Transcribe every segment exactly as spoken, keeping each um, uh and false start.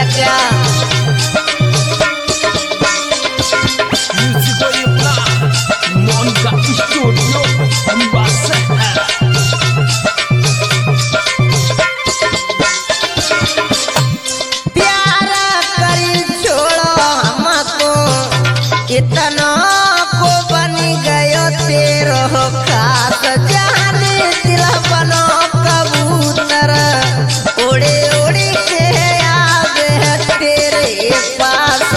क्या Monica Studio Ambassador प्यारा करी छोड़ो हमको इतना को बनी गयो तेरो खास जाने दिल बनो कबूतर उड़े उड़ी के आवे तेरे पास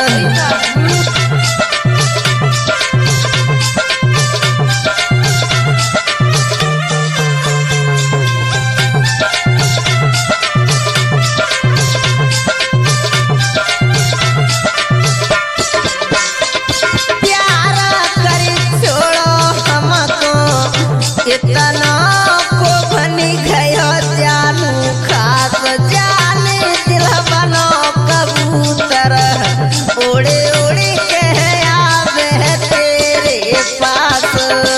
इतना को बनी गयो जानू खास जाने दिल बनो कबूतर उड़े उड़ी के आवे तेरे पास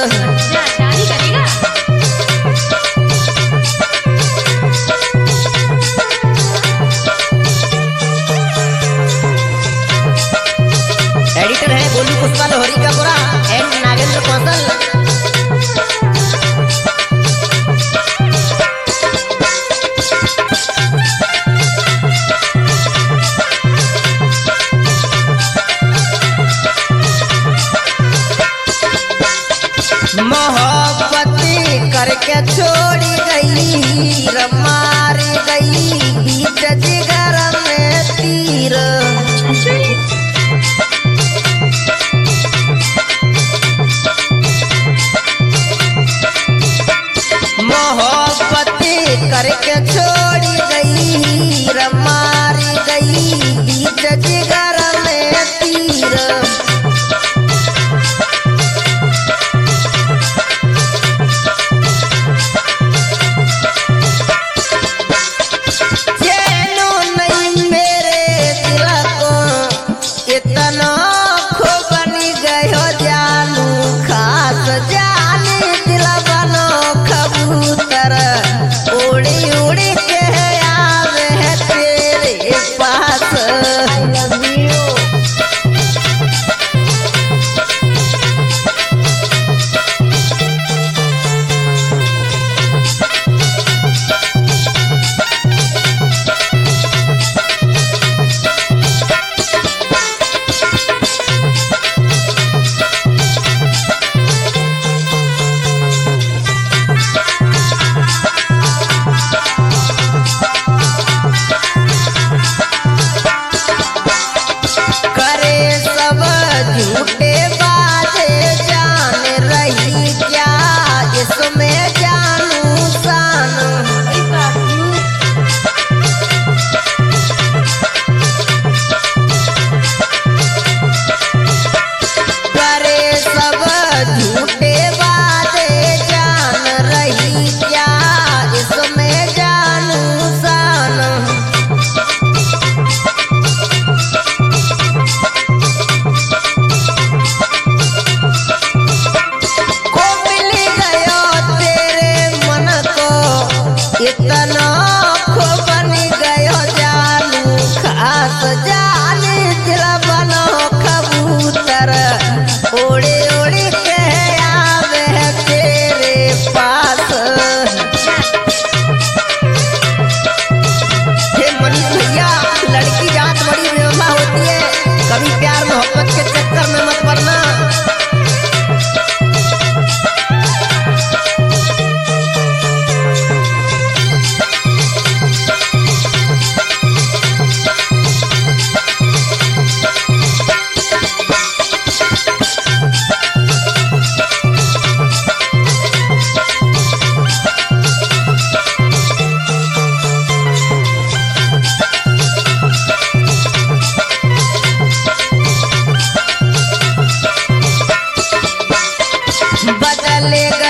एडिटर है गोलू पुष्पा लोहरी का पूरा एंड नागेंद्र कौशल मोहब्बती करके छोड़ी गई मारी गई बीच जिगर में तीर मोहब्बती करके छोड़ी गई मारी गई बीच जिगर में तीर इतना खो बनी गयो जानू खास जाने दिल बनो कबूतर उड़ी उड़ी के आवे तेरे पास आई लव यू झूठे बाते जान रही क्या इसमें जानू सान करे सब झूठे बाते जान रही क्या इसमें जानू सान इतना खो बनी गयो जानू खास जाने दिल बनो कबूतर उड़े उड़ी के आवे तेरे पास हे मनीष भैया लड़की जात बड़ी बेवफा होती है कभी प्यार मोहब्बत के चक्कर में मत पड़ना बदल